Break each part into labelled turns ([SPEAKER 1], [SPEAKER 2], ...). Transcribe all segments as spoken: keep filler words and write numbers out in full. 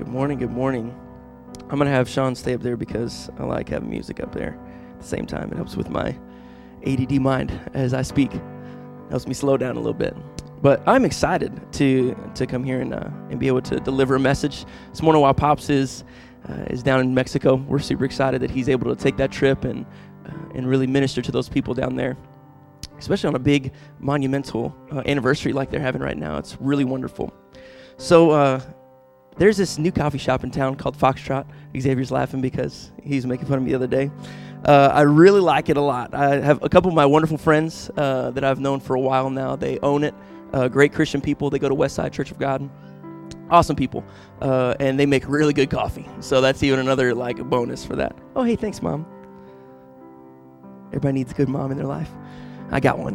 [SPEAKER 1] Good morning, good morning. I'm going to have Sean stay up there because I like having music up there at the same time. It helps with my A D D mind as I speak. It helps me slow down a little bit. But I'm excited to to come here and uh, and be able to deliver a message. This morning while Pops is uh, is down in Mexico, we're super excited that he's able to take that trip and uh, and really minister to those people down there, especially on a big monumental uh, anniversary like they're having right now. It's really wonderful. So uh, there's this new coffee shop in town called Foxtrot. Xavier's laughing because he was making fun of me the other day. Uh, I really like it a lot. I have a couple of my wonderful friends uh, that I've known for a while now. They own it. Uh, great Christian people. They go to Westside Church of God. Awesome people. Uh, and they make really good coffee. So that's even another like bonus for that. Oh, hey, thanks, Mom. Everybody needs a good mom in their life. I got one.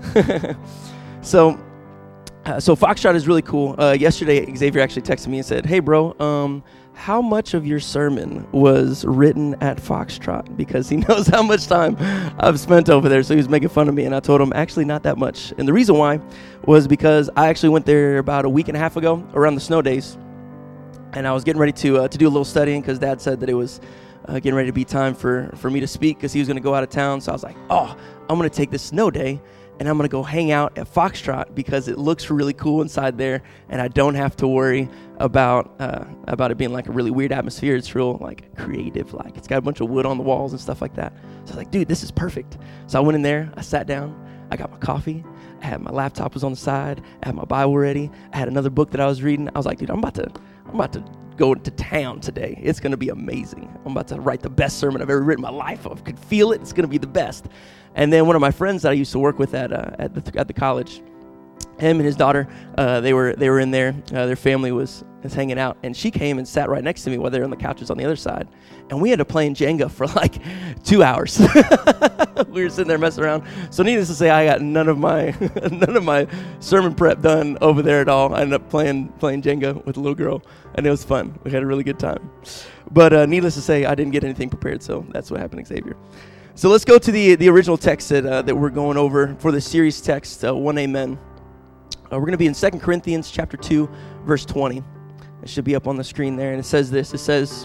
[SPEAKER 1] so... Uh, so Foxtrot is really cool. Uh, yesterday, Xavier actually texted me and said, hey, bro, um, how much of your sermon was written at Foxtrot? Because he knows how much time I've spent over there. So he was making fun of me. And I told him, actually, not that much. And the reason why was because I actually went there about a week and a half ago around the snow days. And I was getting ready to uh, to do a little studying because Dad said that it was uh, getting ready to be time for, for me to speak because he was going to go out of town. So I was like, oh, I'm going to take this snow day and I'm going to go hang out at Foxtrot because it looks really cool inside there, and I don't have to worry about uh, about it being like a really weird atmosphere. It's real like creative, like it's got a bunch of wood on the walls and stuff like that. So I was like, dude, this is perfect. So I went in there, I sat down, I got my coffee, I had my laptop was on the side, I had my Bible ready, I had another book that I was reading. I was like, dude, I'm about to, I'm about to go to town today. It's going to be amazing. I'm about to write the best sermon I've ever written in my life. I could feel it. It's going to be the best. And then one of my friends that I used to work with at uh, at the at the college, him and his daughter, uh, they were they were in there. Uh, their family was, was hanging out, and she came and sat right next to me while they were on the couches on the other side. And we had to play Jenga for like two hours. We were sitting there messing around. So needless to say, I got none of my none of my sermon prep done over there at all. I ended up playing playing Jenga with a little girl, and it was fun. We had a really good time. But uh, needless to say, I didn't get anything prepared, so that's what happened, Xavier. So let's go to the the original text that uh, that we're going over for the series text, uh, One Amen. Uh, we're going to be in Second Corinthians chapter two, verse twenty. It should be up on the screen there, and it says this. It says,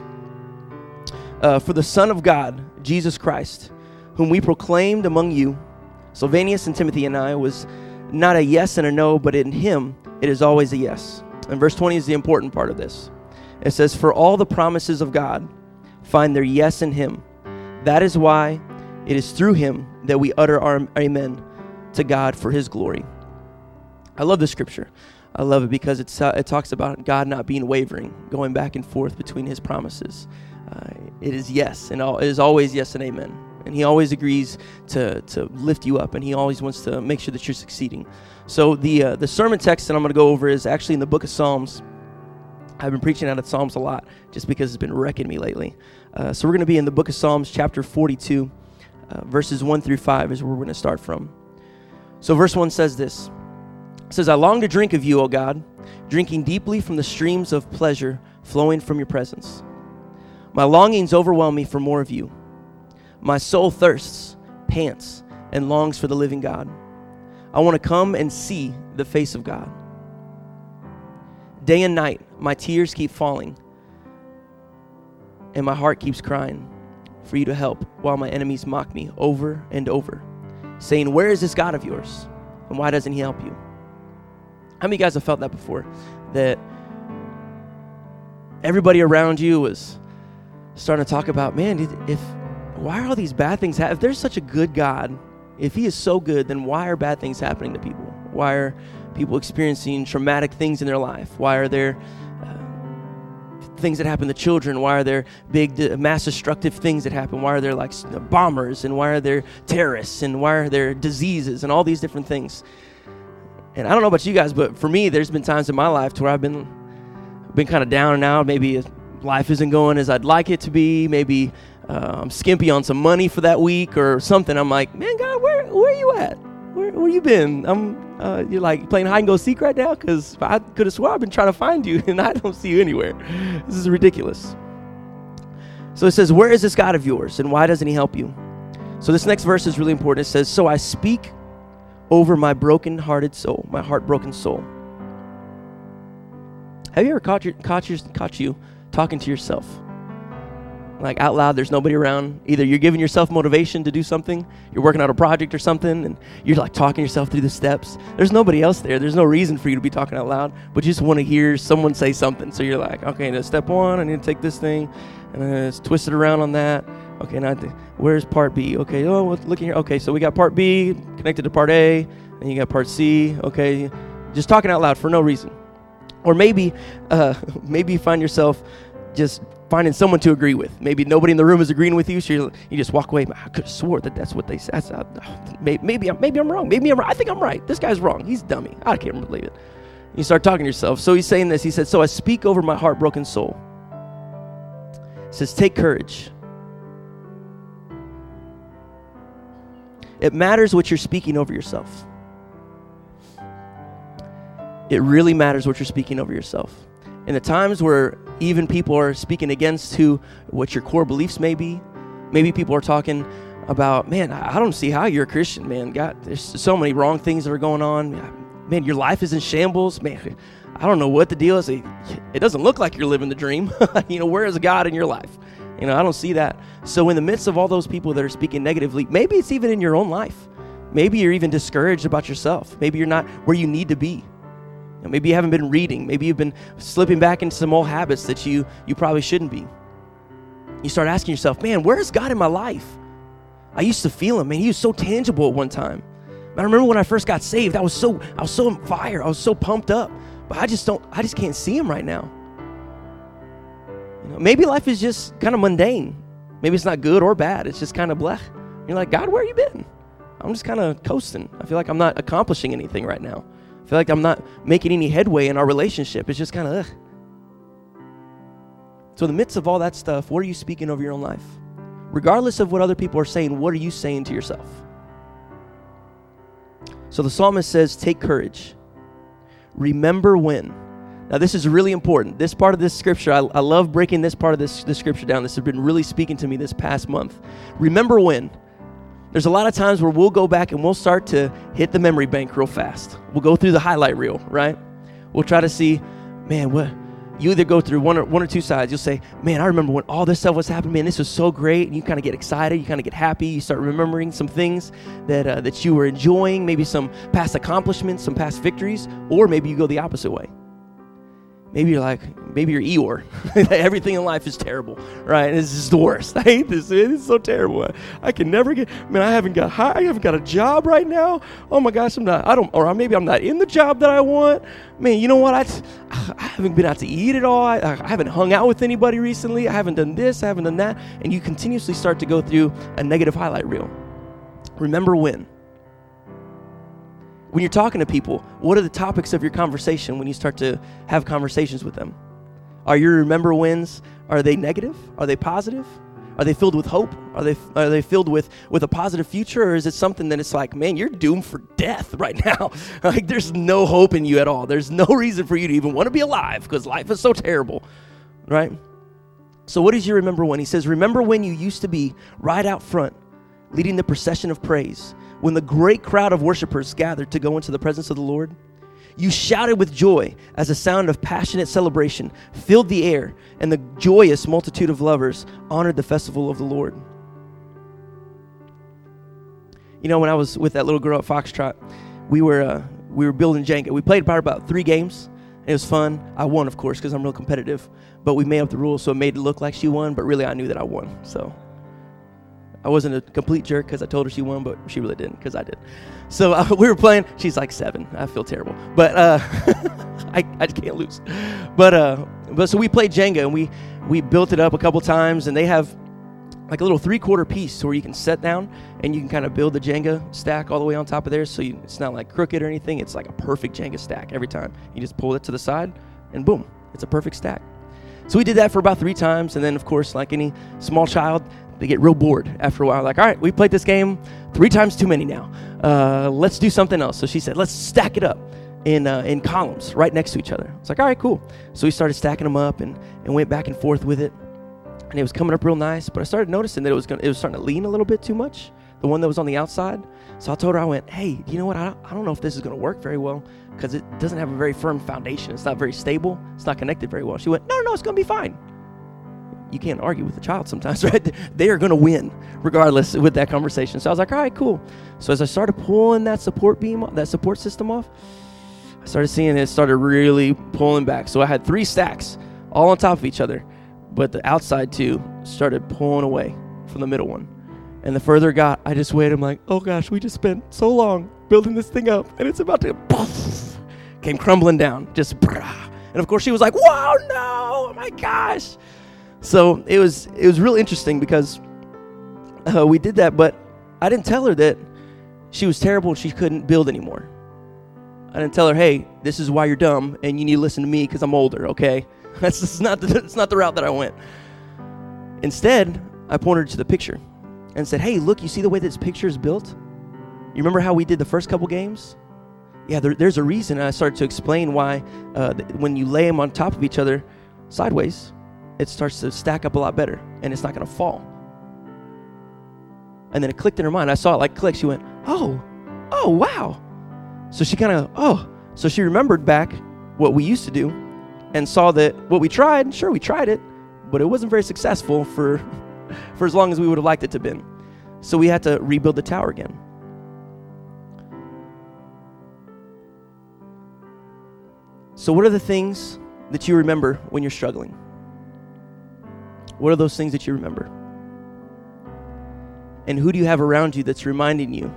[SPEAKER 1] uh, for the Son of God, Jesus Christ, whom we proclaimed among you, Sylvanus and Timothy and I, was not a yes and a no, but in him it is always a yes. And verse twenty is the important part of this. It says, for all the promises of God find their yes in him. That is why it is through him that we utter our amen to God for his glory. I love this scripture. I love it because it's, uh, it talks about God not being wavering, going back and forth between his promises. Uh, it is yes, and all, it is always yes and amen. And he always agrees to, to lift you up, and he always wants to make sure that you're succeeding. So the uh, the sermon text that I'm going to go over is actually in the book of Psalms. I've been preaching out of Psalms a lot just because it's been wrecking me lately. Uh, so we're going to be in the book of Psalms, chapter forty-two. Uh, verses one through five is where we're going to start from. So verse one says this. It says, I long to drink of you, O God, drinking deeply from the streams of pleasure flowing from your presence. My longings overwhelm me for more of you. My soul thirsts, pants, and longs for the living God. I want to come and see the face of God. Day and night, my tears keep falling, and my heart keeps crying for you to help while my enemies mock me over and over, saying, where is this God of yours, and why doesn't he help you? How many of you guys have felt that before? That everybody around you was starting to talk about, man, if why are all these bad things happening? If there's such a good God, if he is so good, then why are bad things happening to people? Why are people experiencing traumatic things in their life? Why are there things that happen to children? Why are there big uh, mass destructive things that happen? Why are there like bombers, and why are there terrorists, and why are there diseases and all these different things? And I don't know about you guys, but for me, there's been times in my life to where I've been been kind of down and out. Maybe life isn't going as I'd like it to be. Maybe uh, I'm skimpy on some money for that week or something. I'm like, man, God, where where are you at? Where where you been? I'm uh, you're like playing hide and go seek right now, because I could have swore I've been trying to find you and I don't see you anywhere. This is ridiculous. So it says, where is this God of yours, and why doesn't he help you? So this next verse is really important. It says, so I speak over my broken-hearted soul, my heartbroken soul. Have you ever caught, your, caught, your, caught you talking to yourself? Like out loud, there's nobody around. Either you're giving yourself motivation to do something, you're working on a project or something, and you're like talking yourself through the steps. There's nobody else there. There's no reason for you to be talking out loud, but you just want to hear someone say something. So you're like, okay, now step one, I need to take this thing, and then it's twist it around on that. Okay, now th- where's part B? Okay, oh, well, look here. Okay, so we got part B connected to part A, and you got part C. Okay, just talking out loud for no reason. Or maybe, uh, maybe you find yourself just finding someone to agree with. Maybe nobody in the room is agreeing with you, so you you just walk away. I could have swore that that's what they said. That's, uh, maybe, maybe, I'm, maybe I'm wrong. Maybe I'm right. I think I'm right. This guy's wrong. He's a dummy. I can't believe it. You start talking to yourself. So he's saying this. He said, so I speak over my heartbroken soul. He says, take courage. It matters what you're speaking over yourself. It really matters what you're speaking over yourself. In the times where even people are speaking against who, what your core beliefs may be, maybe people are talking about, man, I don't see how you're a Christian, man. God, there's so many wrong things that are going on. Man, your life is in shambles. Man, I don't know what the deal is. It doesn't look like you're living the dream. You know, where is God in your life? You know, I don't see that. So in the midst of all those people that are speaking negatively, maybe it's even in your own life. Maybe you're even discouraged about yourself. Maybe you're not where you need to be. Maybe you haven't been reading. Maybe you've been slipping back into some old habits that you you probably shouldn't be. You start asking yourself, man, where is God in my life? I used to feel him, man. He was so tangible at one time. I remember when I first got saved, I was so I was so on fire. I was so pumped up. But I just don't I just can't see him right now. You know, maybe life is just kind of mundane. Maybe it's not good or bad. It's just kind of blech. You're like, God, where you been? I'm just kind of coasting. I feel like I'm not accomplishing anything right now. I feel like I'm not making any headway in our relationship. It's just kind of, ugh. So in the midst of all that stuff, what are you speaking over your own life? Regardless of what other people are saying, what are you saying to yourself? So the psalmist says, take courage. Remember when. Now this is really important. This part of this scripture, I, I love breaking this part of this, this scripture down. This has been really speaking to me this past month. Remember when. There's a lot of times where we'll go back and we'll start to hit the memory bank real fast. We'll go through the highlight reel, right? We'll try to see, man, what you either go through one or one or two sides. You'll say, man, I remember when all this stuff was happening, man, this was so great. And you kind of get excited, you kind of get happy, you start remembering some things that uh, that you were enjoying, maybe some past accomplishments, some past victories, or maybe you go the opposite way. Maybe you're like, maybe you're Eeyore. Everything in life is terrible, right? This is the worst. I hate this. It's so terrible. I, I can never get, man, I haven't got high. I haven't got a job right now. Oh my gosh, I'm not, I don't, or maybe I'm not in the job that I want. Man, you know what? I, I haven't been out to eat at all. I, I haven't hung out with anybody recently. I haven't done this. I haven't done that. And you continuously start to go through a negative highlight reel. Remember when. When you're talking to people, what are the topics of your conversation when you start to have conversations with them? Are your remember whens, are they negative? Are they positive? Are they filled with hope? Are they are they filled with, with a positive future? Or is it something that it's like, man, you're doomed for death right now. Like there's no hope in you at all. There's no reason for you to even want to be alive because life is so terrible, right? So what is your remember when? He says, remember when you used to be right out front, leading the procession of praise, when the great crowd of worshipers gathered to go into the presence of the Lord. You shouted with joy as a sound of passionate celebration filled the air, and the joyous multitude of lovers honored the festival of the Lord. You know, when I was with that little girl at Foxtrot, we were uh, we were building Jenga. We played probably about three games. It was fun. I won, of course, because I'm real competitive. But we made up the rules, so it made it look like she won, but really I knew that I won. So I wasn't a complete jerk because I told her she won, but she really didn't because I did. So uh, we were playing. She's like seven. I feel terrible, but uh, I I can't lose. But uh, but so we played Jenga and we we built it up a couple times, and they have like a little three-quarter piece where you can set down and you can kind of build the Jenga stack all the way on top of there. So you, it's not like crooked or anything. It's like a perfect Jenga stack every time. You just pull it to the side, and boom, it's a perfect stack. So we did that for about three times, and then of course, like any small child, they get real bored after a while. Like, all right, we played this game three times too many now. Uh, let's do something else. So she said, let's stack it up in uh, in columns right next to each other. It's like, all right, cool. So we started stacking them up and, and went back and forth with it. And it was coming up real nice. But I started noticing that it was gonna, it was starting to lean a little bit too much. the one that was on the outside. So I told her, I went, hey, you know what? I don't, I don't know if this is going to work very well because it doesn't have a very firm foundation. It's not very stable. It's not connected very well. She went, no, no, no, it's going to be fine. You can't argue with a child sometimes, right? They are going to win regardless with that conversation. So I was like, all right, cool. So as I started pulling that support beam, that support system off, I started seeing it started really pulling back. So I had three stacks all on top of each other, but the outside two started pulling away from the middle one. And the further it got, I just waited. I'm like, oh gosh, we just spent so long building this thing up, and it's about to poof, came crumbling down, just brah. And of course she was like, whoa, no, oh my gosh. So it was it was real interesting because uh, we did that, but I didn't tell her that she was terrible and she couldn't build anymore. I didn't tell her, hey, this is why you're dumb and you need to listen to me because I'm older, okay? That's just not the, that's not the route that I went. Instead, I pointed her to the picture and said, hey, look, you see the way this picture is built? You remember how we did the first couple games? Yeah, there, there's a reason. And I started to explain why uh, th- when you lay them on top of each other sideways, it starts to stack up a lot better and it's not going to fall. And then it clicked in her mind. I saw it like click. She went, oh, oh, wow. So she kind of, oh, so she remembered back what we used to do and saw that what we tried, sure, we tried it, but it wasn't very successful for, for as long as we would have liked it to have been. So we had to rebuild the tower again. So what are the things that you remember when you're struggling? What are those things that you remember? And who do you have around you that's reminding you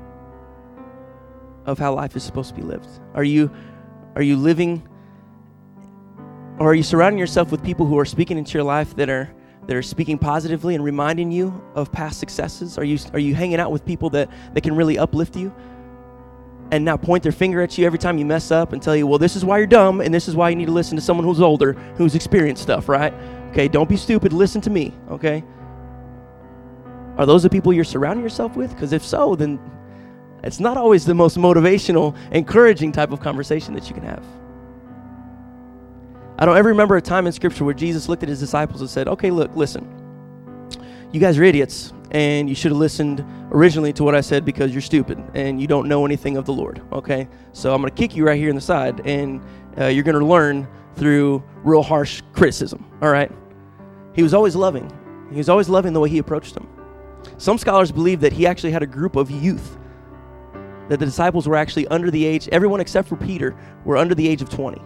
[SPEAKER 1] of how life is supposed to be lived? Are you are you living, or are you surrounding yourself with people who are speaking into your life that are that are speaking positively and reminding you of past successes? Are you are you hanging out with people that, that can really uplift you and not point their finger at you every time you mess up and tell you, well, this is why you're dumb and this is why you need to listen to someone who's older, who's experienced stuff, right? Okay, don't be stupid, listen to me, okay? Are those the people you're surrounding yourself with? Because if so, then it's not always the most motivational, encouraging type of conversation that you can have. I don't ever remember a time in Scripture where Jesus looked at his disciples and said, okay, look, listen, you guys are idiots, and you should have listened originally to what I said because you're stupid, and you don't know anything of the Lord, okay? So I'm going to kick you right here in the side, and uh, you're going to learn through real harsh criticism, all right? He was always loving. He was always loving the way he approached them. Some scholars believe that he actually had a group of youth, that the disciples were actually under the age, everyone except for Peter were under the age of twenty.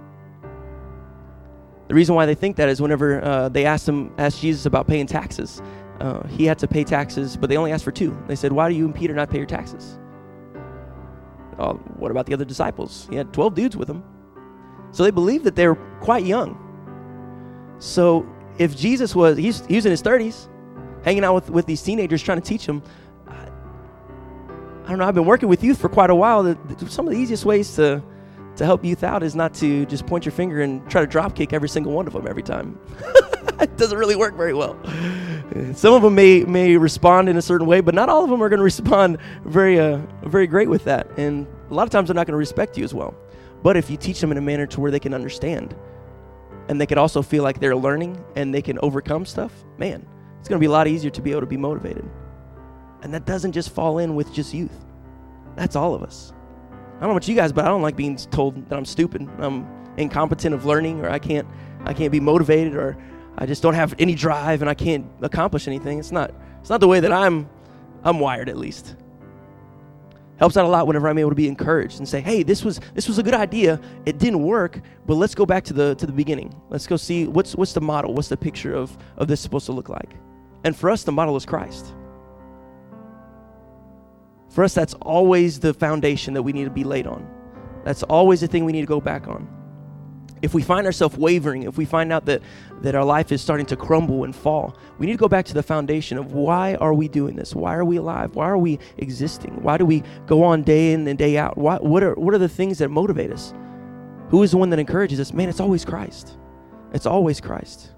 [SPEAKER 1] The reason why they think that is whenever uh, they asked him, asked Jesus about paying taxes, uh, he had to pay taxes, but they only asked for two. They said, why do you and Peter not pay your taxes? Oh, what about the other disciples? He had twelve dudes with him. So they believed that they were quite young. So if Jesus was, he's, he was in his thirties, hanging out with, with these teenagers trying to teach them, I, I don't know, I've been working with youth for quite a while. The, the, some of the easiest ways to, to help youth out is not to just point your finger and try to drop kick every single one of them every time. It doesn't really work very well. Some of them may may respond in a certain way, but not all of them are going to respond very uh, very great with that. And a lot of times they're not going to respect you as well. But if you teach them in a manner to where they can understand, and they can also feel like they're learning and they can overcome stuff, man, it's going to be a lot easier to be able to be motivated. And that doesn't just fall in with just youth. That's all of us. I don't know about you guys, but I don't like being told that I'm stupid, I'm incompetent of learning, or I can't I can't be motivated, or I just don't have any drive and I can't accomplish anything. It's not it's not the way that I'm I'm wired, at least. Helps out a lot whenever I'm able to be encouraged and say, hey, this was this was a good idea. It didn't work, but let's go back to the to the beginning. Let's go see what's what's the model, what's the picture of, of this supposed to look like. And for us, the model is Christ. For us, that's always the foundation that we need to be laid on. That's always the thing we need to go back on. If we find ourselves wavering, if we find out that, that our life is starting to crumble and fall, we need to go back to the foundation of why are we doing this? Why are we alive? Why are we existing? Why do we go on day in and day out? Why, what are what are the things that motivate us? Who is the one that encourages us? Man, it's always Christ. It's always Christ.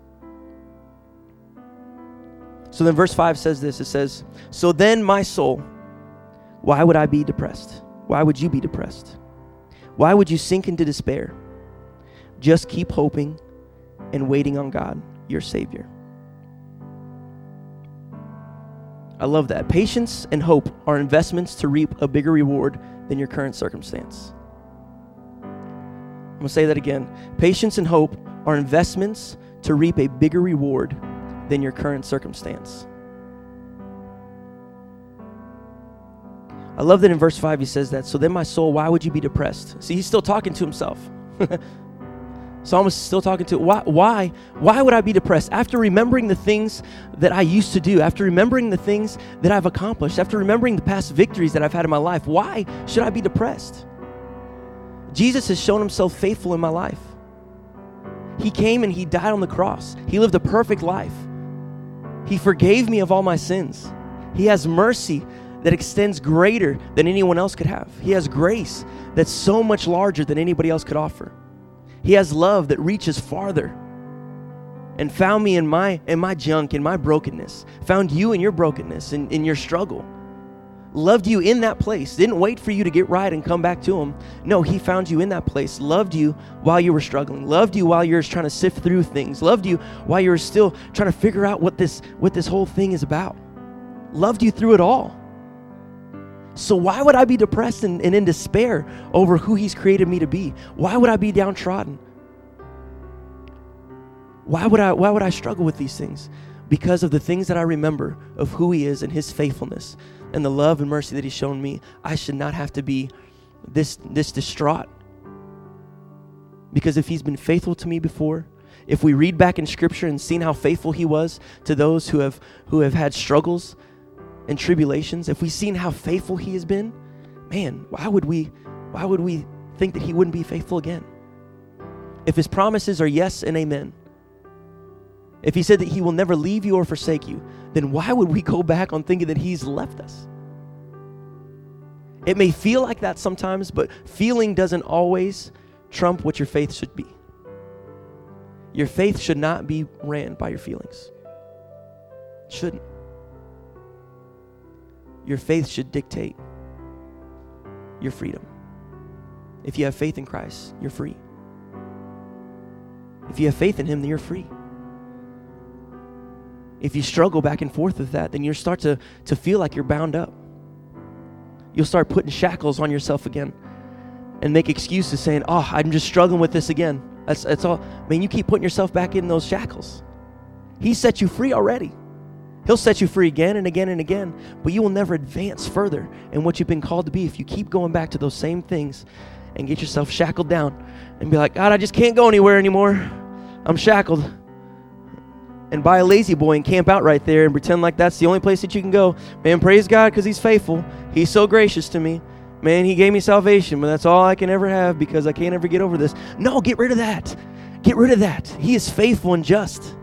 [SPEAKER 1] So then verse five says this. It says, so then my soul, why would I be depressed? Why would you be depressed? Why would you sink into despair? Just keep hoping and waiting on God, your Savior. I love that. Patience and hope are investments to reap a bigger reward than your current circumstance. I'm going to say that again. Patience and hope are investments to reap a bigger reward than your current circumstance. I love that in verse five he says that. So then my soul, why would you be depressed? See, he's still talking to himself. Psalmist is still talking to, why, why, why would I be depressed? After remembering the things that I used to do, after remembering the things that I've accomplished, after remembering the past victories that I've had in my life, why should I be depressed? Jesus has shown himself faithful in my life. He came and he died on the cross. He lived a perfect life. He forgave me of all my sins. He has mercy that extends greater than anyone else could have. He has grace that's so much larger than anybody else could offer. He has love that reaches farther and found me in my in my junk, in my brokenness, found you in your brokenness, in, in your struggle, loved you in that place, didn't wait for you to get right and come back to him. No, he found you in that place, loved you while you were struggling, loved you while you were trying to sift through things, loved you while you were still trying to figure out what this, what this whole thing is about, loved you through it all. So why would I be depressed and, and in despair over who he's created me to be? Why would I be downtrodden? Why would I, why would I struggle with these things? Because of the things that I remember of who he is and his faithfulness and the love and mercy that he's shown me. I should not have to be this, this distraught. Because if he's been faithful to me before, if we read back in scripture and seen how faithful he was to those who have, who have had struggles and tribulations, if we've seen how faithful he has been, man, why would we why would we think that he wouldn't be faithful again? If his promises are yes and amen, if he said that he will never leave you or forsake you, then why would we go back on thinking that he's left us? It may feel like that sometimes, but feeling doesn't always trump what your faith should be. Your faith should not be ran by your feelings. It shouldn't. Your faith should dictate your freedom. If you have faith in Christ, you're free. If you have faith in him, then you're free. If you struggle back and forth with that, then you'll start to, to feel like you're bound up. You'll start putting shackles on yourself again and make excuses saying, oh, I'm just struggling with this again. That's, that's all. Man, you keep putting yourself back in those shackles. He set you free already. He'll set you free again and again and again, but you will never advance further in what you've been called to be if you keep going back to those same things and get yourself shackled down and be like, God, I just can't go anywhere anymore. I'm shackled. And buy a lazy boy and camp out right there and pretend like that's the only place that you can go. Man, praise God because he's faithful. He's so gracious to me. Man, he gave me salvation, but that's all I can ever have because I can't ever get over this. No, get rid of that. Get rid of that. He is faithful and just.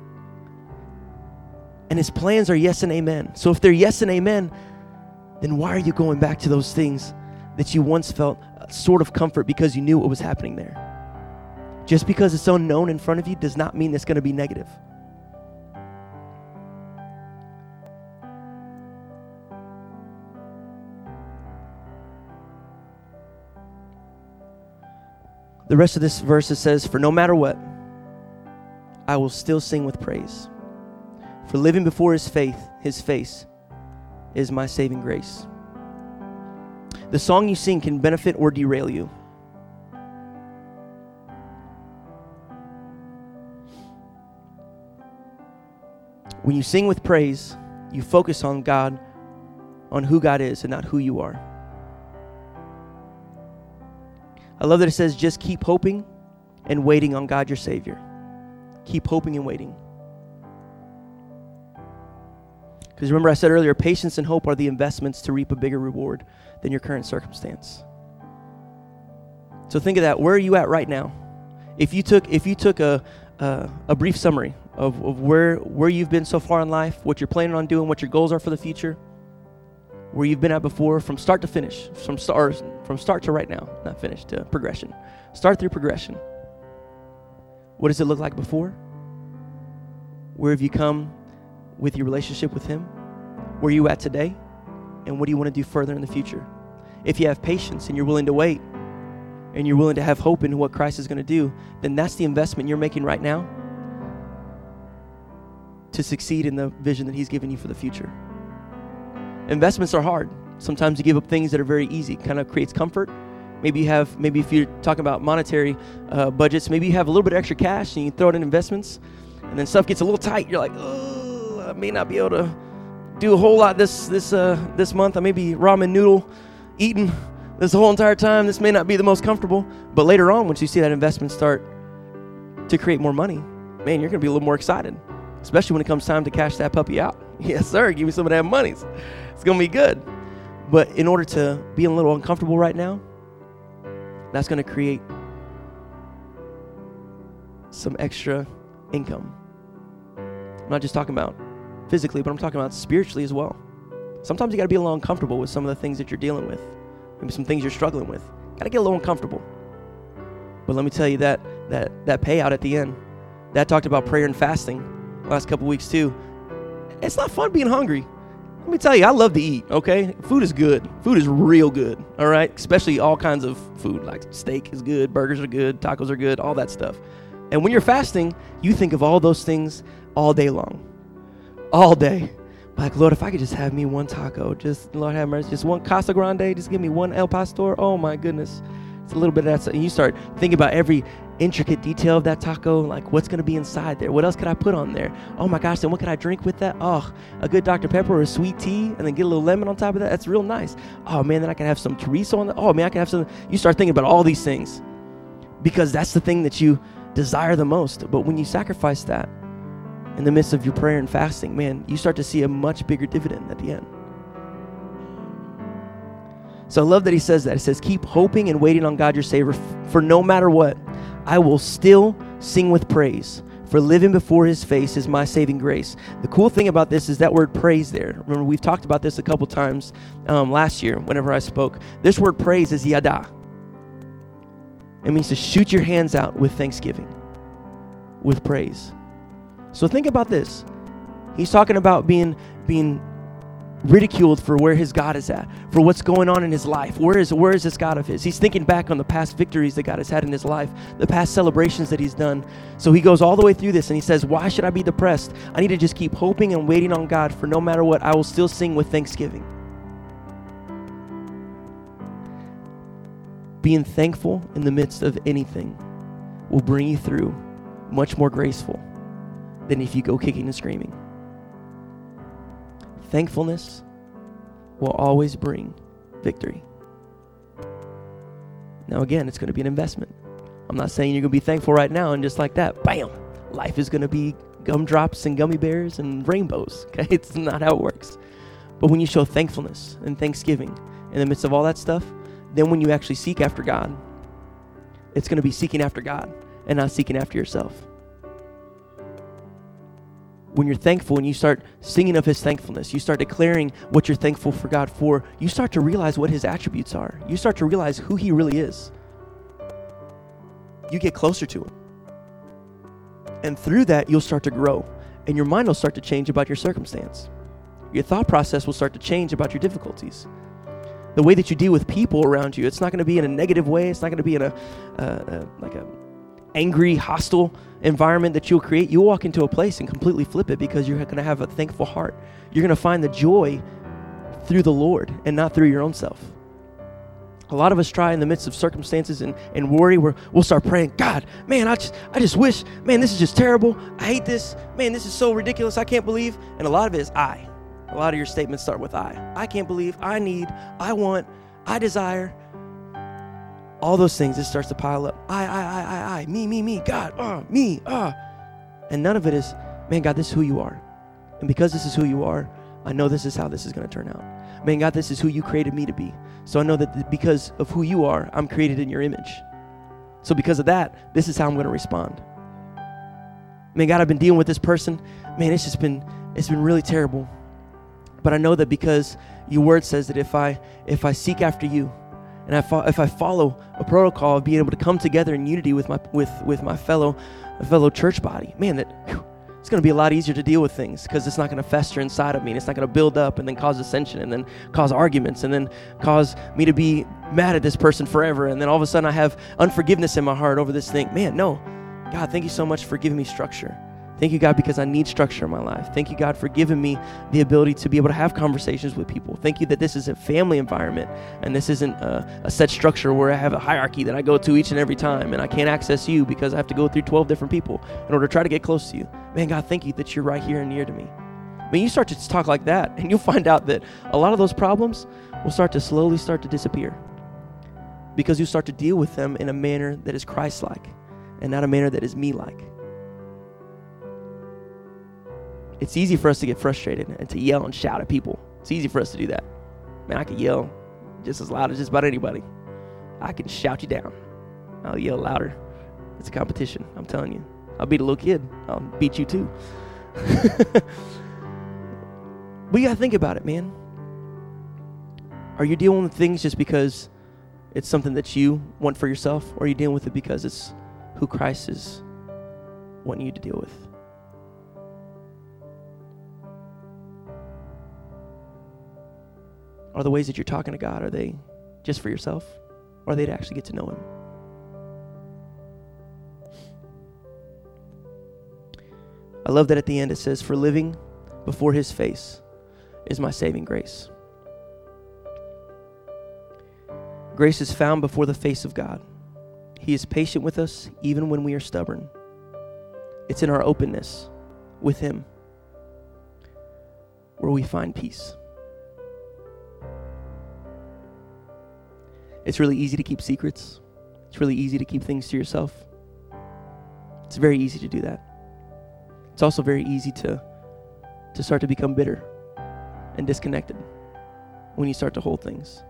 [SPEAKER 1] And his plans are yes and amen. So if they're yes and amen, then why are you going back to those things that you once felt a sort of comfort because you knew what was happening there? Just because it's unknown in front of you does not mean it's going to be negative. The rest of this verse, it says, for no matter what, I will still sing with praise. For living before his faith, his face, is my saving grace. The song you sing can benefit or derail you. When you sing with praise, you focus on God, on who God is and not who you are. I love that it says, just keep hoping and waiting on God, your Savior. Keep hoping and waiting. Because remember I said earlier, patience and hope are the investments to reap a bigger reward than your current circumstance. So think of that. Where are you at right now? If you took if you took a a, a brief summary of, of where where you've been so far in life, what you're planning on doing, what your goals are for the future, where you've been at before, from start to finish, from start from start to right now, not finish, to progression. Start through progression. What does it look like before? Where have you come with your relationship with him? Where are you at today? And what do you want to do further in the future? If you have patience and you're willing to wait and you're willing to have hope in what Christ is going to do, then that's the investment you're making right now to succeed in the vision that he's given you for the future. investments are hard. Sometimes you give up things that are very easy. Kind of creates comfort. Maybe you have, maybe if you're talking about monetary uh, budgets, maybe you have a little bit of extra cash and you can throw it in investments, and then stuff gets a little tight. You're like, oh, I may not be able to do a whole lot this this uh, this month. I may be ramen noodle eating this whole entire time. This may not be the most comfortable, but later on, once you see that investment start to create more money, man, you're going to be a little more excited, especially when it comes time to cash that puppy out. Yes, sir. Give me some of that money. It's going to be good. But in order to be a little uncomfortable right now, that's going to create some extra income. I'm not just talking about physically, but I'm talking about spiritually as well. Sometimes you got to be a little uncomfortable with some of the things that you're dealing with. Maybe some things you're struggling with. Got to get a little uncomfortable. But let me tell you that that that payout at the end. Dad talked about prayer and fasting the last couple weeks too. It's not fun being hungry. Let me tell you, I love to eat, okay? Food is good. Food is real good, all right? Especially all kinds of food, like steak is good, burgers are good, tacos are good, all that stuff. And when you're fasting, you think of all those things all day long. All day. Like, Lord, if I could just have me one taco, just, Lord have mercy, just one Casa Grande, just give me one El Pastor. Oh, my goodness. It's a little bit of that stuff. And you start thinking about every intricate detail of that taco, like what's going to be inside there? What else could I put on there? Oh, my gosh, then what could I drink with that? Oh, a good Doctor Pepper or a sweet tea, and then get a little lemon on top of that. That's real nice. Oh, man, then I can have some chorizo on that. Oh, man, I can have some. You start thinking about all these things because that's the thing that you desire the most. But when you sacrifice that in the midst of your prayer and fasting, man, you start to see a much bigger dividend at the end. So I love that he says that. He says, keep hoping and waiting on God your Savior, for no matter what, I will still sing with praise, for living before his face is my saving grace. The cool thing about this is that word praise there. Remember, we've talked about this a couple times um, last year whenever I spoke. This word praise is yada. It means to shoot your hands out with thanksgiving, with praise. So think about this. He's talking about being being ridiculed for where his God is at, for what's going on in his life. Where is where is this God of his? He's thinking back on the past victories that God has had in his life, the past celebrations that he's done. So he goes all the way through this and he says, why should I be depressed? I need to just keep hoping and waiting on God, for no matter what, I will still sing with thanksgiving. Being thankful in the midst of anything will bring you through much more graceful than if you go kicking and screaming. Thankfulness will always bring victory. Now again, it's going to be an investment. I'm not saying you're going to be thankful right now and just like that, bam, life is going to be gumdrops and gummy bears and rainbows. Okay, it's not how it works. But when you show thankfulness and thanksgiving in the midst of all that stuff, then when you actually seek after God, it's going to be seeking after God and not seeking after yourself. When you're thankful and you start singing of his thankfulness, you start declaring what you're thankful for God for, you start to realize what his attributes are. You start to realize who he really is. You get closer to him. And through that, you'll start to grow. And your mind will start to change about your circumstance. Your thought process will start to change about your difficulties. The way that you deal with people around you, it's not going to be in a negative way. It's not going to be in a, uh, uh, like a angry, hostile environment that you'll create. You'll walk into a place and completely flip it because you're going to have a thankful heart. You're going to find the joy through the Lord and not through your own self. A lot of us try in the midst of circumstances and, and worry where we'll start praying, God, man, I just I just wish, man, this is just terrible. I hate this. Man, this is so ridiculous. I can't believe. And a lot of it is I. A lot of your statements start with I. I can't believe. I need. I want. I desire. All those things, it starts to pile up. I, I, I, I, I, me, me, me, God, uh, me, uh. And none of it is, man, God, this is who you are. And because this is who you are, I know this is how this is going to turn out. Man, God, this is who you created me to be. So I know that because of who you are, I'm created in your image. So because of that, this is how I'm going to respond. Man, God, I've been dealing with this person. Man, it's just been, it's been really terrible. But I know that because your word says that if I, if I seek after you, and I fo- if I follow a protocol of being able to come together in unity with my with with my fellow fellow church body, man, that whew, it's going to be a lot easier to deal with things because it's not going to fester inside of me. And it's not going to build up and then cause dissension and then cause arguments and then cause me to be mad at this person forever. And then all of a sudden I have unforgiveness in my heart over this thing. Man, no. God, thank you so much for giving me structure. Thank you, God, because I need structure in my life. Thank you, God, for giving me the ability to be able to have conversations with people. Thank you that this is a family environment and this isn't a, a set structure where I have a hierarchy that I go to each and every time and I can't access you because I have to go through twelve different people in order to try to get close to you. Man, God, thank you that you're right here and near to me. When you start to talk like that, and you'll find out that a lot of those problems will start to slowly start to disappear because you start to deal with them in a manner that is Christ-like and not a manner that is me-like. It's easy for us to get frustrated and to yell and shout at people. It's easy for us to do that. Man, I can yell just as loud as just about anybody. I can shout you down. I'll yell louder. It's a competition, I'm telling you. I'll beat a little kid. I'll beat you too. But you gotta think about it, man. Are you dealing with things just because it's something that you want for yourself, or are you dealing with it because it's who Christ is wanting you to deal with? Are the ways that you're talking to God, are they just for yourself, or are they to actually get to know him? I love that at the end it says, for living before his face is my saving grace. Grace is found before the face of God. He is patient with us even when we are stubborn. It's in our openness with him where we find peace. It's really easy to keep secrets. It's really easy to keep things to yourself. It's very easy to do that. It's also very easy to, to start to become bitter and disconnected when you start to hold things.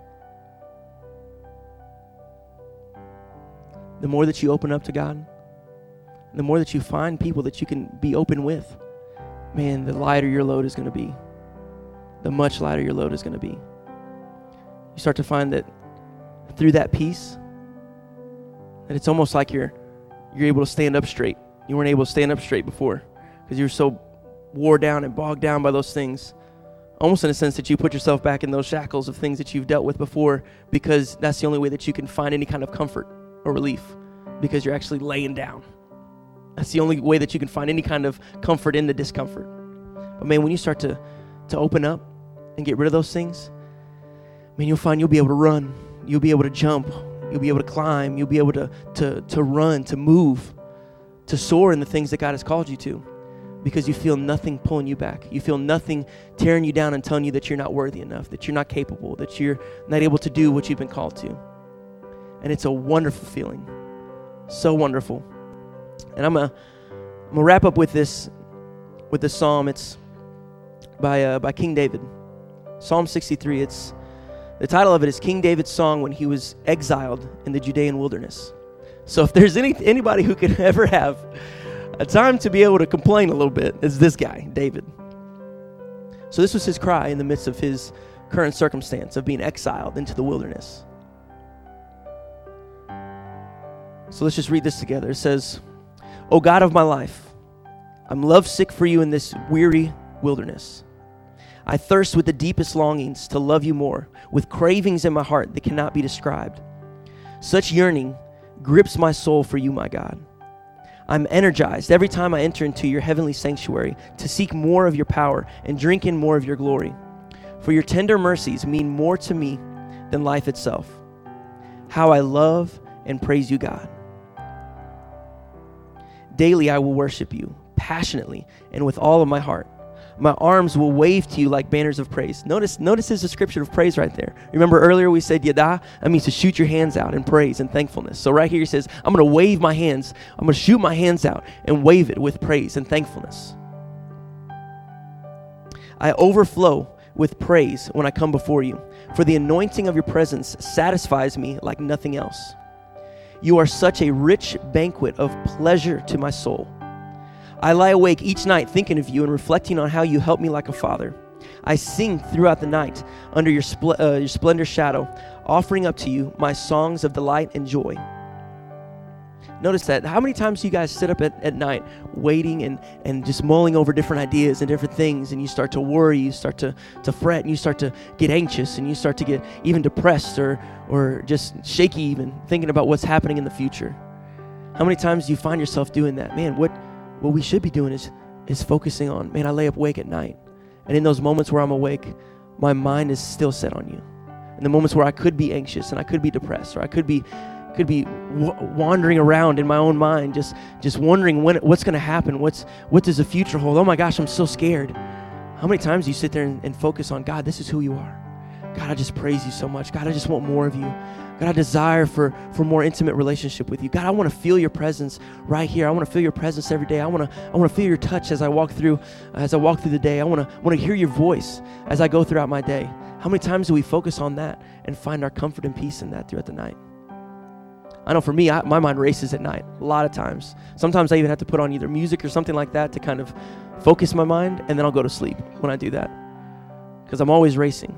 [SPEAKER 1] The more that you open up to God, the more that you find people that you can be open with, man, the lighter your load is going to be. The much lighter your load is going to be. You start to find that through that peace, that it's almost like you're you're able to stand up straight. You weren't able to stand up straight before because you were so wore down and bogged down by those things. Almost in a sense that you put yourself back in those shackles of things that you've dealt with before, because that's the only way that you can find any kind of comfort or relief, because you're actually laying down. That's the only way that you can find any kind of comfort in the discomfort. But man, when you start to, to open up and get rid of those things, man, you'll find you'll be able to run. You'll be able to jump. You'll be able to climb. You'll be able to, to, to run, to move, to soar in the things that God has called you to, because you feel nothing pulling you back. You feel nothing tearing you down and telling you that you're not worthy enough, that you're not capable, that you're not able to do what you've been called to. And it's a wonderful feeling. So wonderful. And I'm going I'm to wrap up with this with this psalm. It's by uh, by King David. Psalm sixty-three. It's the title of it is King David's song when he was exiled in the Judean wilderness. So if there's any anybody who could ever have a time to be able to complain a little bit, it's this guy, David. So this was his cry in the midst of his current circumstance of being exiled into the wilderness. So let's just read this together. It says, O God of my life, I'm lovesick for you in this weary wilderness. I thirst with the deepest longings to love you more, with cravings in my heart that cannot be described. Such yearning grips my soul for you, my God. I'm energized every time I enter into your heavenly sanctuary to seek more of your power and drink in more of your glory. For your tender mercies mean more to me than life itself. How I love and praise you, God. Daily I will worship you passionately and with all of my heart. My arms will wave to you like banners of praise. Notice, notice his description of praise right there. Remember earlier we said yada? That means to shoot your hands out in praise and thankfulness. So right here he says, I'm going to wave my hands. I'm going to shoot my hands out and wave it with praise and thankfulness. I overflow with praise when I come before you, for the anointing of your presence satisfies me like nothing else. You are such a rich banquet of pleasure to my soul. I lie awake each night thinking of you and reflecting on how you help me like a father. I sing throughout the night under your, spl- uh, your splendor shadow, offering up to you my songs of delight and joy. Notice that. How many times do you guys sit up at, at night waiting and, and just mulling over different ideas and different things, and you start to worry, you start to, to fret, and you start to get anxious, and you start to get even depressed or, or just shaky even, thinking about what's happening in the future? How many times do you find yourself doing that? Man, what what we should be doing is, is focusing on, man, I lay up awake at night. And in those moments where I'm awake, my mind is still set on you. In the moments where I could be anxious and I could be depressed, or I could be could be w- wandering around in my own mind, just just wondering when what's going to happen, what's what does the future hold? Oh my gosh, I'm so scared. How many times do you sit there and, and focus on, God, this is who you are. God, I just praise you so much. God, I just want more of you. God, I desire for, for more intimate relationship with you. God, I want to feel your presence right here. I want to feel your presence every day. I want to I want to feel your touch as I walk through as I walk through the day. I want to want to hear your voice as I go throughout my day. How many times do we focus on that and find our comfort and peace in that throughout the night? I know for me, I, my mind races at night a lot of times. Sometimes I even have to put on either music or something like that to kind of focus my mind, and then I'll go to sleep when I do that because I'm always racing.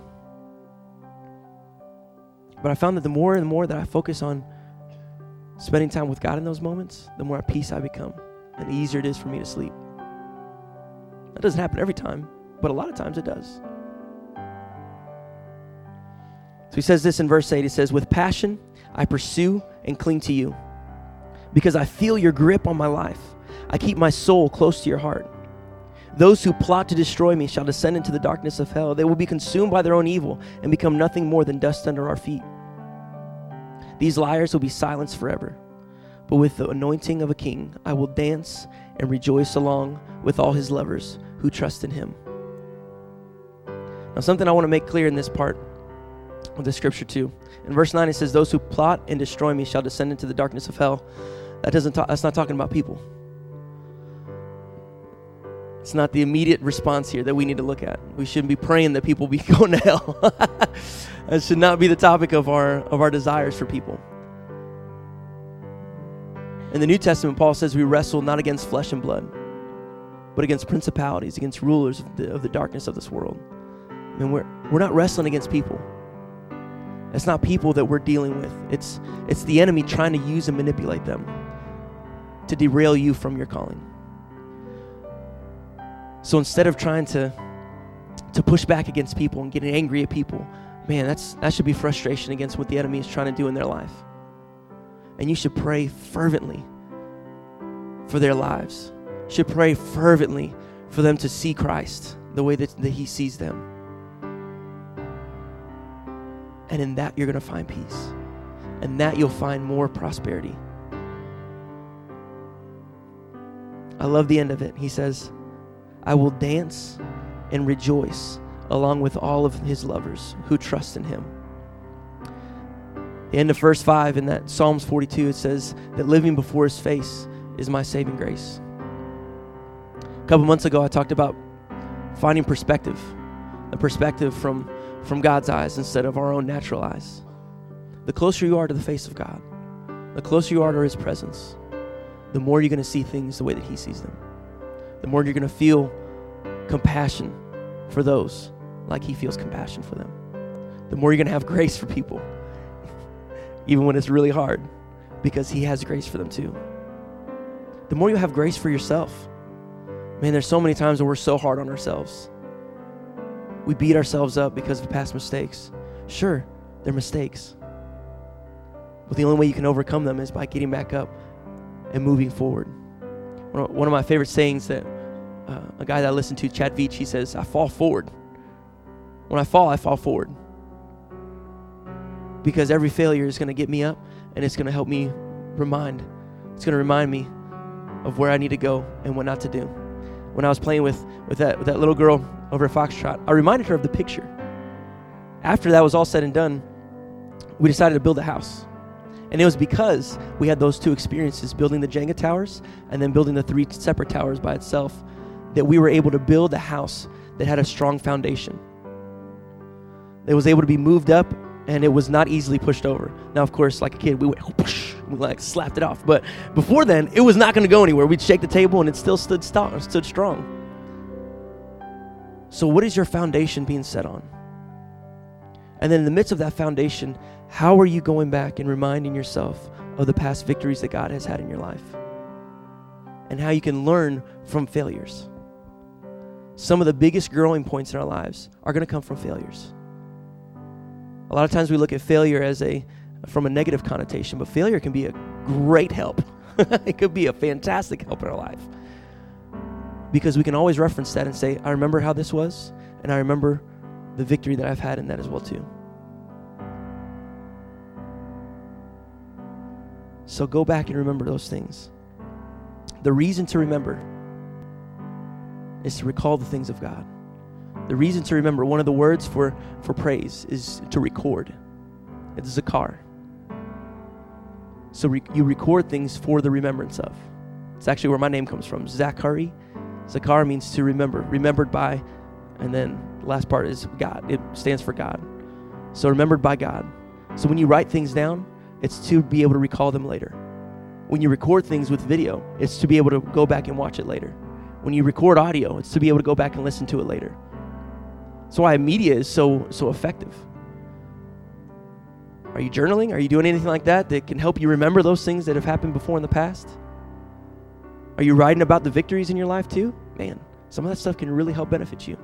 [SPEAKER 1] But I found that the more and more that I focus on spending time with God in those moments, the more at peace I become, and the easier it is for me to sleep. That doesn't happen every time, but a lot of times it does. So he says this in verse eight. He says, with passion, I pursue and cling to you because I feel your grip on my life. I keep my soul close to your heart. Those who plot to destroy me shall descend into the darkness of hell. They will be consumed by their own evil and become nothing more than dust under our feet. These liars will be silenced forever. But with the anointing of a king, I will dance and rejoice along with all his lovers who trust in him. Now, something I want to make clear in this part of the scripture too. In verse nine, it says, those who plot and destroy me shall descend into the darkness of hell. That doesn't talk, that's not talking about people. It's not the immediate response here that we need to look at. We shouldn't be praying that people be going to hell. That should not be the topic of our of our desires for people. In the New Testament, Paul says we wrestle not against flesh and blood, but against principalities, against rulers of the, of the darkness of this world. I mean, we're we're not wrestling against people. It's not people that we're dealing with. It's it's the enemy trying to use and manipulate them to derail you from your calling. So instead of trying to to push back against people and getting angry at people, man, that's that should be frustration against what the enemy is trying to do in their life. And you should pray fervently for their lives. You should pray fervently for them to see Christ the way that, that he sees them. And in that, you're going to find peace. And that you'll find more prosperity. I love the end of it. He says, I will dance and rejoice along with all of his lovers who trust in him. The end of verse five in that Psalms forty-two, it says that living before his face is my saving grace. A couple months ago, I talked about finding perspective, a perspective from, from God's eyes instead of our own natural eyes. The closer you are to the face of God, the closer you are to his presence, the more you're going to see things the way that he sees them. The more you're going to feel compassion for those like he feels compassion for them. The more you're going to have grace for people, even when it's really hard, because he has grace for them too. The more you have grace for yourself. Man, there's so many times where we're so hard on ourselves. We beat ourselves up because of past mistakes. Sure, they're mistakes. But the only way you can overcome them is by getting back up and moving forward. One of my favorite sayings that uh, a guy that I listen to, Chad Veach, he says, I fall forward. When I fall, I fall forward. Because every failure is going to get me up, and it's going to help me remind. It's going to remind me of where I need to go and what not to do. When I was playing with, with, that, with that little girl over at Foxtrot, I reminded her of the picture. After that was all said and done, we decided to build a house. And it was because we had those two experiences, building the Jenga towers and then building the three separate towers by itself, that we were able to build a house that had a strong foundation. It was able to be moved up, and it was not easily pushed over. Now, of course, like a kid, we went, whoosh, we like slapped it off. But before then, it was not going to go anywhere. We'd shake the table, and it still stood, st- stood strong. So what is your foundation being set on? And then in the midst of that foundation, how are you going back and reminding yourself of the past victories that God has had in your life? And how you can learn from failures. Some of the biggest growing points in our lives are going to come from failures. A lot of times we look at failure as a from a negative connotation, but failure can be a great help. It could be a fantastic help in our life. because we can always reference that and say, I remember how this was, and I remember the victory that I've had in that as well too. So go back and remember those things. The reason to remember is to recall the things of God. The reason to remember, one of the words for, for praise is to record. It's zakar. So re- you record things for the remembrance of. It's actually where my name comes from, Zachary. Zakar means to remember, remembered by, and then the last part is God. It stands for God. So remembered by God. So when you write things down, it's to be able to recall them later. When you record things with video, it's to be able to go back and watch it later. When you record audio, it's to be able to go back and listen to it later. That's why media is so so effective. Are you journaling? Are you doing anything like that that can help you remember those things that have happened before in the past? Are you writing about the victories in your life too? Man, some of that stuff can really help benefit you.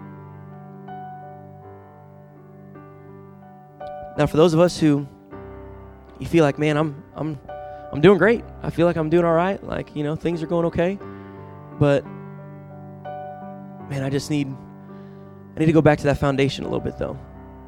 [SPEAKER 1] Now, for those of us who you feel like, man, I'm I'm I'm doing great. I feel like I'm doing all right. Like, you know, things are going okay. But man, I just need I need to go back to that foundation a little bit though.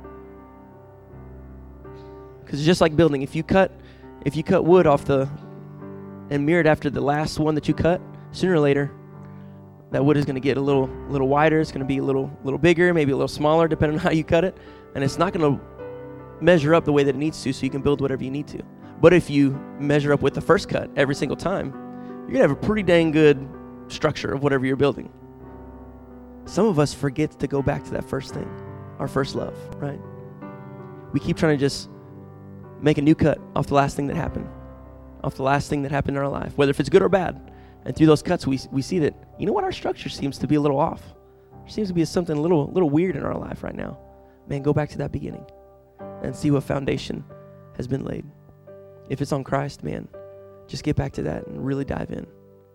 [SPEAKER 1] Because it's just like building. If you cut if you cut wood off the and mirrored after the last one that you cut, sooner or later that wood is going to get a little little wider, it's going to be a little little bigger, maybe a little smaller depending on how you cut it, and it's not going to measure up the way that it needs to, so you can build whatever you need to. But if you measure up with the first cut every single time, you're going to have a pretty dang good structure of whatever you're building. Some of us forget to go back to that first thing, our first love, right? We keep trying to just make a new cut off the last thing that happened, off the last thing that happened in our life, whether if it's good or bad. And through those cuts, we we see that, you know what, our structure seems to be a little off. There seems to be something a little, little weird in our life right now. Man, go back to that beginning and see what foundation has been laid. If it's on Christ, man, just get back to that and really dive in.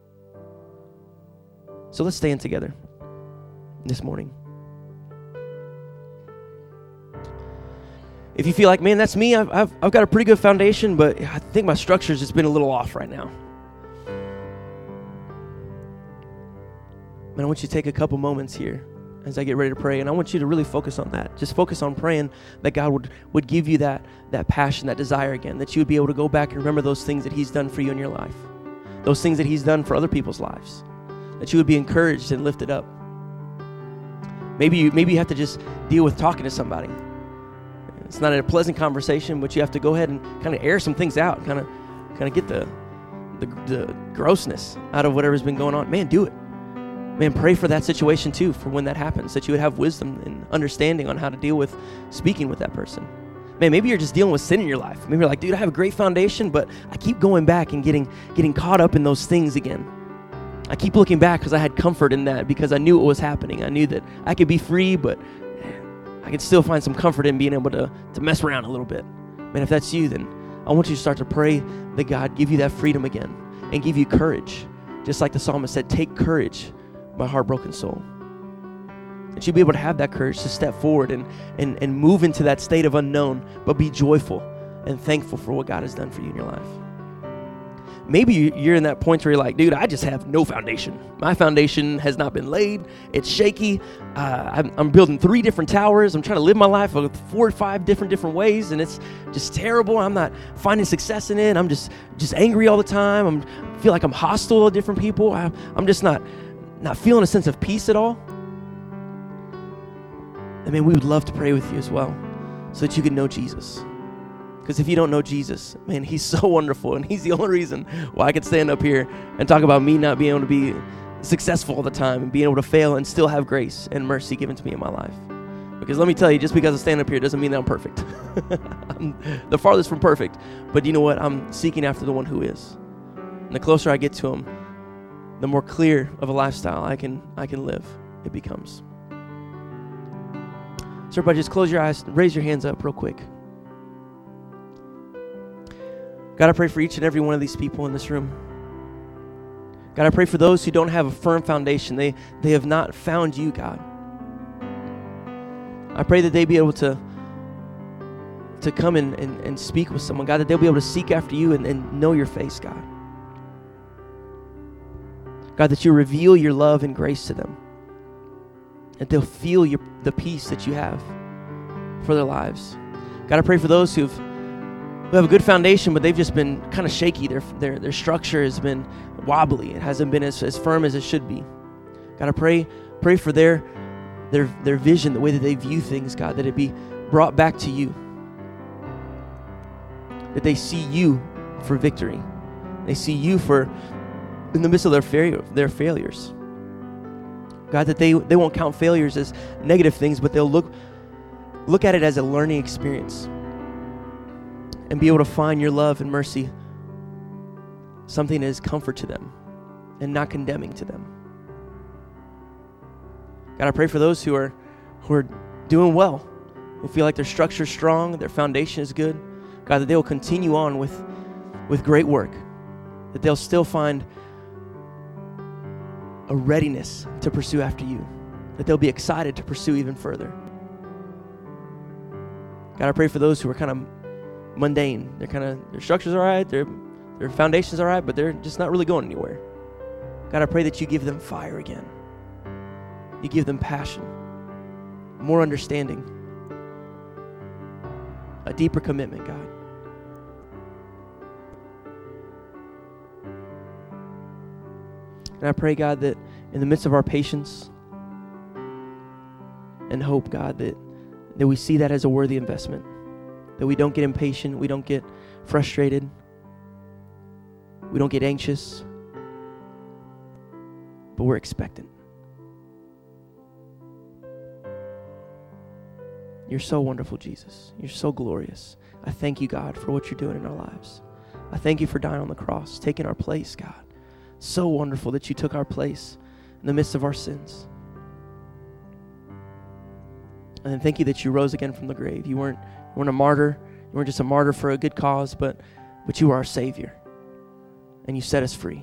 [SPEAKER 1] So let's stand together this morning. If you feel like, man, that's me, I've, I've, I've got a pretty good foundation, but I think my structure's just been a little off right now. Man, I want you to take a couple moments here as I get ready to pray, and I want you to really focus on that. Just focus on praying that God would, would give you that, that passion, that desire again, that you would be able to go back and remember those things that He's done for you in your life, those things that He's done for other people's lives, that you would be encouraged and lifted up. Maybe you, maybe you have to just deal with talking to somebody. It's not a pleasant conversation, but you have to go ahead and kind of air some things out, kind of kind of get the, the the grossness out of whatever's been going on. Man, do it. Man, pray for that situation too, for when that happens, that you would have wisdom and understanding on how to deal with speaking with that person. Man, maybe you're just dealing with sin in your life. Maybe you're like, dude, I have a great foundation, but I keep going back and getting getting caught up in those things again. I keep looking back because I had comfort in that, because I knew what was happening. I knew that I could be free, but I can still find some comfort in being able to, to mess around a little bit. Man, if that's you, then I want you to start to pray that God give you that freedom again and give you courage. Just like the psalmist said, take courage, my heartbroken soul. That you'll be able to have that courage to step forward and, and, and move into that state of unknown, but be joyful and thankful for what God has done for you in your life. Maybe you're in that point where you're like, dude, I just have no foundation. My foundation has not been laid. It's shaky. Uh, I'm, I'm building three different towers. I'm trying to live my life with four or five different different ways, and it's just terrible. I'm not finding success in it. I'm just just angry all the time. I'm, I feel like I'm hostile to different people. I, I'm just not, not feeling a sense of peace at all. I mean, we would love to pray with you as well so that you can know Jesus. Because if you don't know Jesus, man, He's so wonderful, and He's the only reason why I could stand up here and talk about me not being able to be successful all the time and being able to fail and still have grace and mercy given to me in my life. Because let me tell you, just because I stand up here doesn't mean that I'm perfect. I'm the farthest from perfect. But you know what? I'm seeking after the one who is. And the closer I get to Him, the more clear of a lifestyle I can I can live it becomes. So everybody just close your eyes, raise your hands up real quick. God, I pray for each and every one of these people in this room. God, I pray for those who don't have a firm foundation. They they have not found you, God. I pray that they be able to, to come in and, and speak with someone, God, that they'll be able to seek after you and, and know your face, God. God, that you reveal your love and grace to them. That they'll feel your, the peace that you have for their lives. God, I pray for those who've who have a good foundation, but they've just been kind of shaky. Their their their structure has been wobbly. It hasn't been as, as firm as it should be. God, I pray pray for their their their vision, the way that they view things, God, that it be brought back to you. That they see you for victory. They see you for in the midst of their failure, their failures. God, that they, they won't count failures as negative things, but they'll look look at it as a learning experience and be able to find your love and mercy, something that is comfort to them and not condemning to them. God, I pray for those who are who are doing well, who feel like their structure is strong, their foundation is good. God, that they will continue on with, with great work, that they'll still find a readiness to pursue after you, that they'll be excited to pursue even further. God, I pray for those who are kind of mundane. They're kind of, their structure's all right, their, their foundation's all right, but they're just not really going anywhere. God, I pray that you give them fire again. You give them passion, more understanding, a deeper commitment, God. And I pray, God, that in the midst of our patience and hope, God, that, that we see that as a worthy investment, that we don't get impatient, we don't get frustrated, we don't get anxious, but we're expectant. You're so wonderful, Jesus. You're so glorious. I thank you, God, for what you're doing in our lives. I thank you for dying on the cross, taking our place, God. So wonderful that you took our place in the midst of our sins. And then thank you that you rose again from the grave. You weren't, you weren't a martyr. You weren't just a martyr for a good cause, but, but you were our Savior. And you set us free.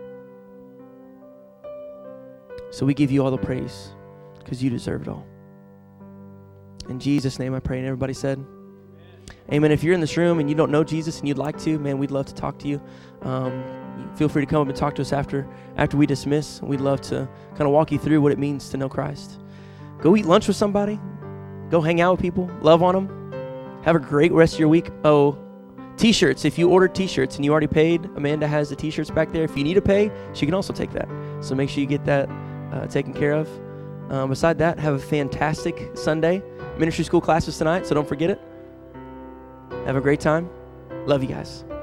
[SPEAKER 1] So we give you all the praise because you deserve it all. In Jesus' name I pray, and everybody said, Amen. Amen. If you're in this room and you don't know Jesus and you'd like to, man, we'd love to talk to you. Um, feel free to come up and talk to us after after we dismiss. We'd love to kind of walk you through what it means to know Christ. Go eat lunch with somebody. Go hang out with people. Love on them. Have a great rest of your week. Oh, T-shirts. If you ordered T-shirts and you already paid, Amanda has the T-shirts back there. If you need to pay, she can also take that. So make sure you get that uh, taken care of. Um, beside that, have a fantastic Sunday. Ministry school classes tonight, so don't forget it. Have a great time. Love you guys.